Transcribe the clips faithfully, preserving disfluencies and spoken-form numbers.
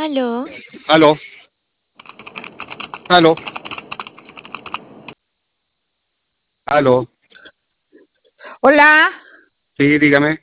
Aló. Aló, aló, aló. Hola, Sí, dígame.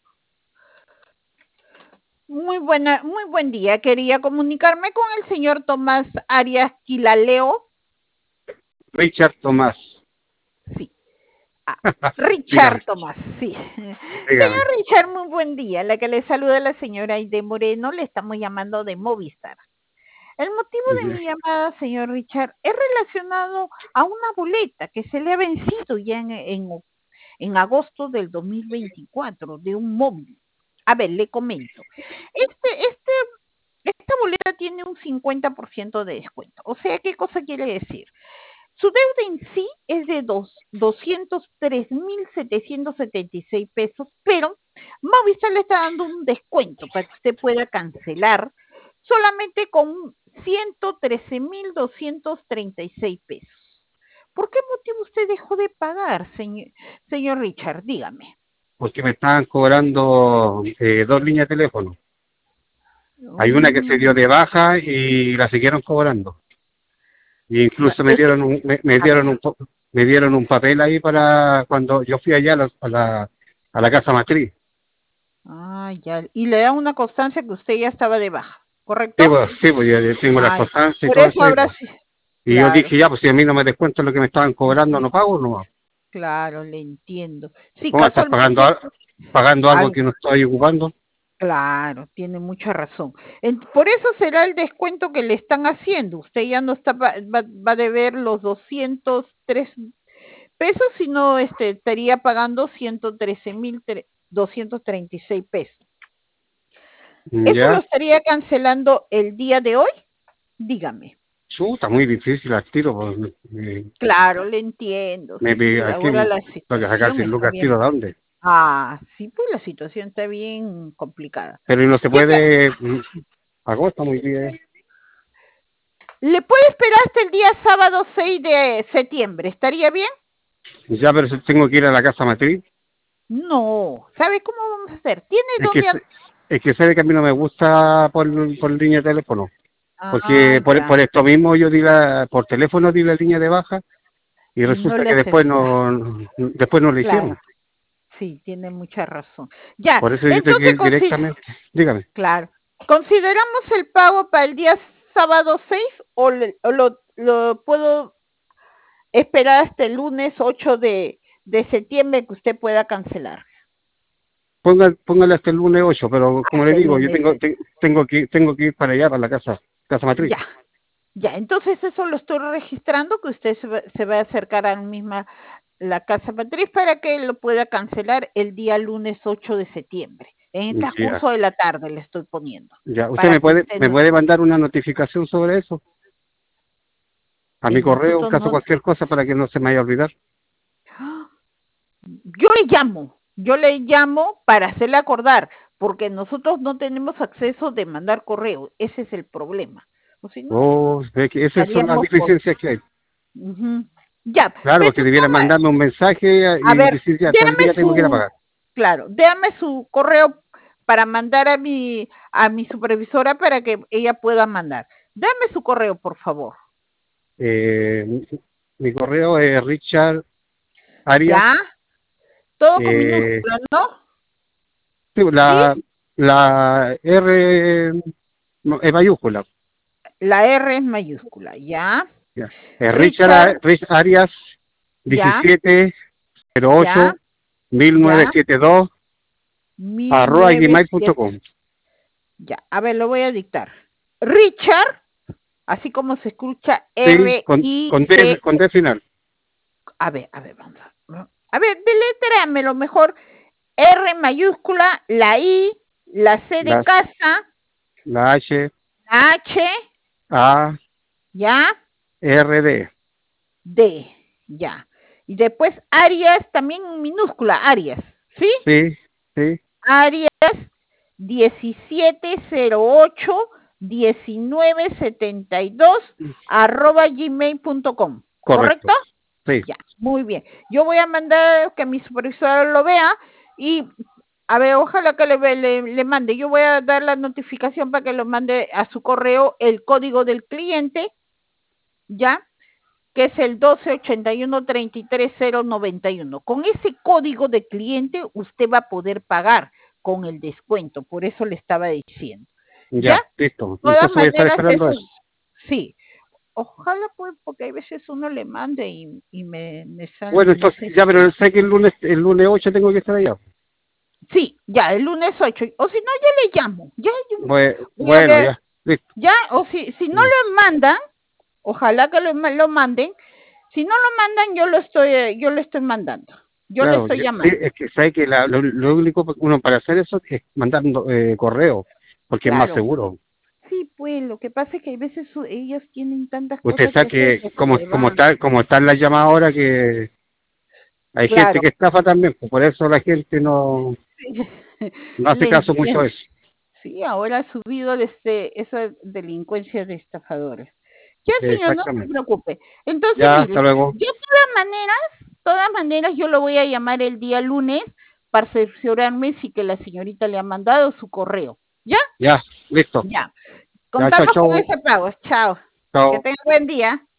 muy buena, muy buen día. Quería comunicarme con el señor Tomás Arias Quilaleo. Richard Tomás. Sí. Ah, Richard Dígame, Tomás, sí. dígame. Señor Richard, muy buen día. La que le saluda la señora Aide Moreno, le estamos llamando de Movistar. El motivo de mi llamada, señor Richard, es relacionado a una boleta que se le ha vencido ya en, en, en agosto del dos mil veinticuatro de un móvil. A ver, le comento. Este, este Esta boleta tiene un cincuenta por ciento de descuento. O sea, ¿qué cosa quiere decir? Su deuda en sí es de doscientos tres mil setecientos setenta y seis pesos, pero Movistar le está dando un descuento para que usted pueda cancelar solamente con ciento trece mil doscientos treinta y seis pesos. ¿Por qué motivo usted dejó de pagar, señor, señor Richard? Dígame. Porque me estaban cobrando eh, dos líneas de teléfono. Hay una que se dio Mm, de baja y la siguieron cobrando. Y no, incluso me es que, dieron un, me, me a ver, dieron un, po- me dieron un papel ahí para cuando yo fui allá a la, a la, a la casa matriz. ah, ya. Y le da una constancia que usted ya estaba de baja, Sí, ¿correcto? pues, sí, pues ya ya tengo la Ay, constancia y por todo eso eso ahí, ahora pues. sí, Y yo claro, dije, ya, pues si a mí no me descuentan lo que me estaban cobrando, ujú, no pago, no. claro, le entiendo. Sí, ¿Cómo estás pagando, casualmente, al- pagando ah, algo que no estoy ocupando? claro, tiene mucha razón. En- por eso será el descuento que le están haciendo. Usted ya no está, pa- va, va a deber los doscientos tres pesos, sino este, estaría pagando ciento trece mil doscientos treinta y seis pesos. ¿Eso lo Ya. estaría cancelando el día de hoy? Dígame. Chuta, muy difícil al tiro, pues, me, Claro, le entiendo. me, Sí, me- aquí ahora la tengo que sacar situación sin lucas está al tiro, bien. ¿de dónde? Ah, sí, pues la situación está bien complicada. Pero y no se ¿Qué tal? puede, mm, agosto muy bien. ¿Le puede esperar hasta el día sábado seis de septiembre? ¿Estaría bien? Ya, pero si tengo que ir a la casa matriz. No. ¿Sabe cómo vamos a hacer? ¿Tiene Es que, dónde? se- es que sabe que a mí no me gusta por, por línea de teléfono. Ah, Porque por, ya. por esto mismo yo di la, por teléfono di la línea de baja y Y no resulta le que después acepta. no, no- después no le hicieron. Claro. Sí, tiene mucha razón. Ya, Por eso yo tengo que entonces, ir consi- directamente. Dígame. claro. ¿Consideramos el pago para el día sábado seis o, le- o lo, lo puedo esperar hasta el lunes ocho de, de septiembre que usted pueda cancelar? Ponga, póngale hasta el lunes ocho, pero como le Hasta el digo, yo lunes. tengo, te- tengo que, tengo que ir para allá, para la casa, casa matriz. Ya, ya. Entonces eso lo estoy registrando, que usted se va, se va a acercar a la misma la casa matriz para que lo pueda cancelar el día lunes ocho de septiembre. En el Ya. transcurso de la tarde le estoy poniendo, Ya, ¿usted para me que puede, usted me no, puede mandar una notificación sobre eso? A mi eh, correo, en nosotros caso de no, cualquier cosa, para que no se me vaya a olvidar. yo le llamo, yo le llamo para hacerle acordar, porque nosotros no tenemos acceso de mandar correo, ese es el problema. O si no, Oh, ve que esas son las estaríamos por... deficiencias que hay. Ujú. Ya, Claro, pero porque debiera toma, mandarme un mensaje a y ver, decir ya, tal déjame día tengo que ir a su, pagar. claro, déjame su correo para mandar a mi, a mi supervisora para que ella pueda mandar. Dame su correo, por favor. Eh, mi, mi correo es Richard Arias, ¿Ya? Todo con eh, minúsculas, ¿no? sí, ¿Sí? la, la R no, es mayúscula. La R es mayúscula, ¿ya? Ya. Es Richard, A- Richard, Rich Arias ¿ya? diecisiete cero ¿Ya? ocho mil novecientos ¿Ya? setenta y dos arroba gmail punto mil novecientos siete. com. Ya, a ver, lo voy a dictar. Richard, así como se escucha Sí, con, con D, R I C. con D final. A ver, a ver, vamos a ver. A ver, deletréamelo mejor. R mayúscula, la I, la C de La, casa, la H, la H, A, ya, R, D. D, ya. Y después Arias, también en minúscula, Arias, ¿sí? Sí, sí, Arias diecisiete cero ocho diecinueve setenta y dos arroba gmail punto com, ¿correcto? correcto. Sí, Ya, muy bien. Yo voy a mandar que mi supervisor lo vea y A ver, ojalá que le, le, le mande. Yo voy a dar la notificación para que lo mande a su correo el código del cliente, ¿ya? Que es el doce ochenta y uno treinta y tres cero noventa y uno. Con ese código de cliente usted va a poder pagar con el descuento, por eso le estaba diciendo. ¿Ya? Ya, listo. De todas Entonces voy a estar maneras, esperando eso, eso. sí. Ojalá pues, porque hay veces uno le mande y, y me, me sale, Bueno, no entonces, sé ya, pero si... sé que el lunes, el lunes ocho tengo que estar allá. Sí, ya, el lunes ocho. O si no, yo le llamo. Ya, yo Bueno, voy a bueno, ver. ya, listo. Ya, o si, si no lo mandan, ojalá que lo, lo manden. Si no lo mandan, yo lo estoy, yo lo estoy mandando. Yo le Claro, estoy ya- sí, llamando. es que sabe que la- lo, lo único que uno para hacer eso es mandando eh, correo, porque es más Claro. seguro. Sí, pues lo que pasa es que a veces su- ellos tienen tantas Usted cosas que sabe hacer que que se como, le como van. está, como están las llamadas ahora que hay gente Claro. que estafa también, pues por eso la gente no, no hace Le caso mucho a entiendo. eso. Sí, ahora ha subido este, esa delincuencia de estafadores. Ya, señor, no se Exactamente. preocupe. Entonces, Ya, hasta mire, luego. yo de todas maneras, todas maneras, yo lo voy a llamar el día lunes para cerciorarme si que la señorita le ha mandado su correo. ¿Ya? Ya, listo. Ya. Ya, chao, Contamos con chao. ese pago. Chao. Que Chao. tenga buen día.